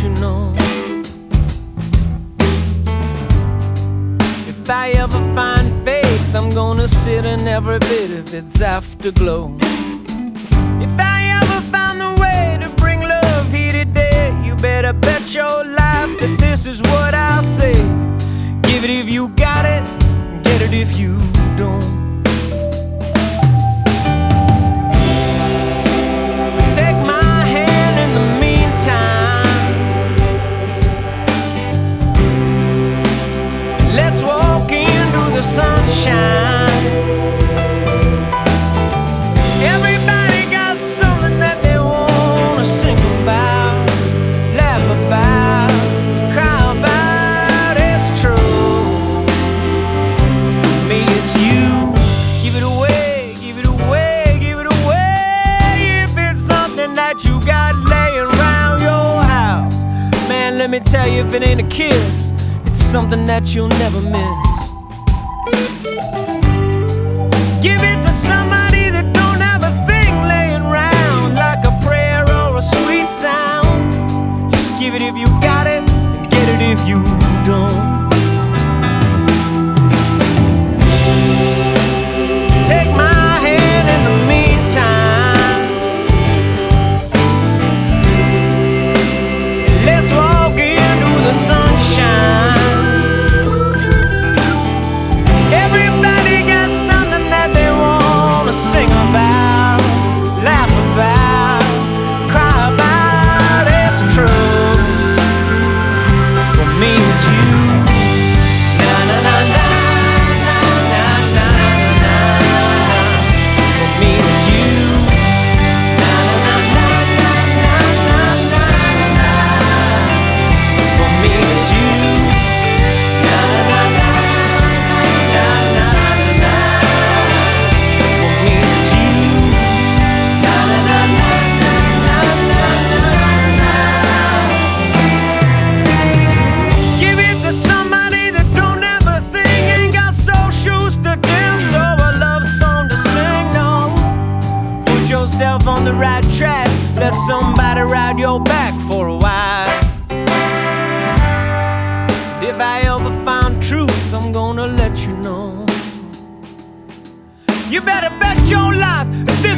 you know. If I ever find faith, I'm gonna sit in every bit of its afterglow. If I ever found the way to bring love here today, you better bet your life that this is what I'll say. Give it if you got it, get it if you don't. Take my hand in the meantime. Let's walk into the sunshine. Everybody got something that they wanna sing about, laugh about, cry about. It's true. For me, it's you. Give it away, give it away, give it away. If it's something that you got laying around your house, man, let me tell you, if it ain't a kiss, it's something that you'll never miss. Give it to somebody that don't have a thing laying around, like a prayer or a sweet sound. Just give it if you got it, and get it if you don't. Take my hand in the meantime. Let's walk into the sunshine. Everybody got something that they wanna sing about, laugh about, cry about. It's true. For me, it's you. Na na na na na na na na na. For me, it's you. Na na na na na na na na na. For me, it's you. Na na na na na na na. For me, it's you. Na na na na na na na na. Give it to somebody that don't have a thing, ain't got soul shoes to dance, or a love song to sing. No, put yourself on the right track. Let somebody ride your back for a while. If I ever found truth, I'm gonna let you know. You better bet your life that